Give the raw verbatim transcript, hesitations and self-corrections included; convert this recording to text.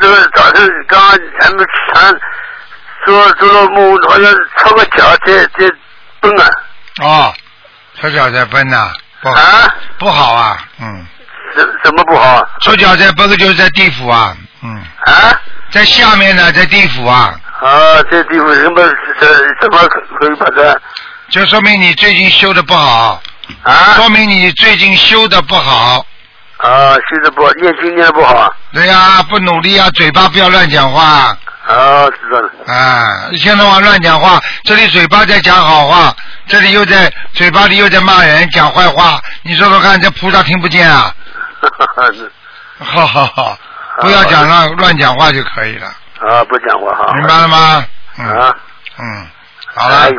是早上刚刚还没吃饭，做做了梦，好像抄个脚在在蹦啊。 哦，抽脚在奔呐，不好， 啊？ 不好啊，嗯。 什什么不好？ 抽脚在奔就是在地府啊，嗯。 啊？ 在下面呢，在地府啊。 啊，在地府什么什什么可以把它？ 就说明你最近修的不好。 啊？ 说明你最近修的不好。 啊，修的不好，念经念的不好。 对呀、啊，不努力啊，嘴巴不要乱讲话。 啊，知道了。 啊，一天到晚乱讲话，这里嘴巴在讲好话，这里又在嘴巴里又在骂人讲坏话，你说说看，这菩萨听不见啊？哈哈哈，不要讲乱乱讲话就可以了。 啊，不讲话哈。 明白了吗？嗯、 啊。 嗯，好了。